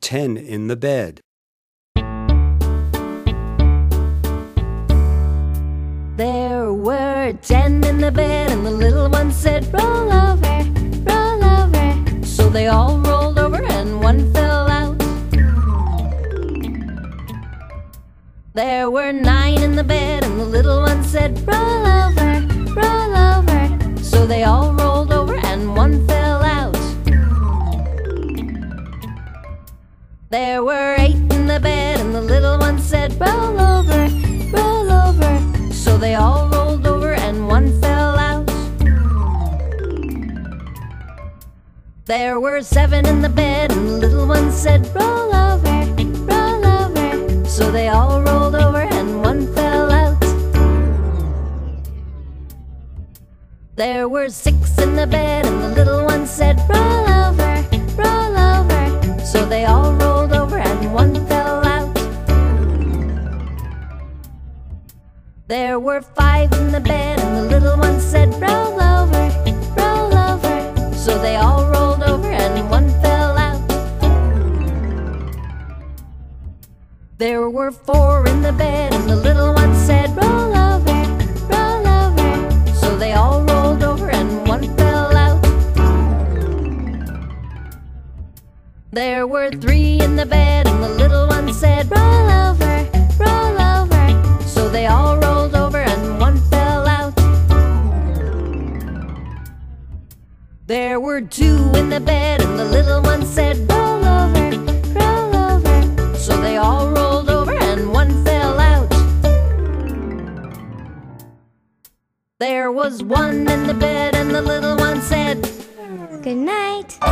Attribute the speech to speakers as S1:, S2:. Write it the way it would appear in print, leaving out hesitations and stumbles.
S1: 10 in the bed.
S2: There were 10 in the bed, and the little one said, roll over, roll over. So they all rolled over and one fell out. There were 9 in the bed, and the little one said, roll over, roll over. So they all rolled over and one fell out. There were 8 in the bed, and the little one said, roll over, roll over. So they all rolled over and one fell out. There were 7 in the bed, and the little one said, roll over, roll over. So they all rolled over and one fell out. There were 6 in the bed, and the little one said, roll over, roll over. So they all rolled over and one fell out. There were 5 in the bed, and the little one said, roll over, roll over. So they all rolled over and one fell out. There were 4 in the bed, and the little one said, roll over, roll over. So they all rolled over and one fell out. There were 3 in the bed, and the little one said, roll over, roll over. So they all rolled over and one fell out. There were 2 in the bed, and the little one said, roll over, roll over. So they all rolled over and one fell out. There was 1 in the bed, and the little one said,
S3: good night.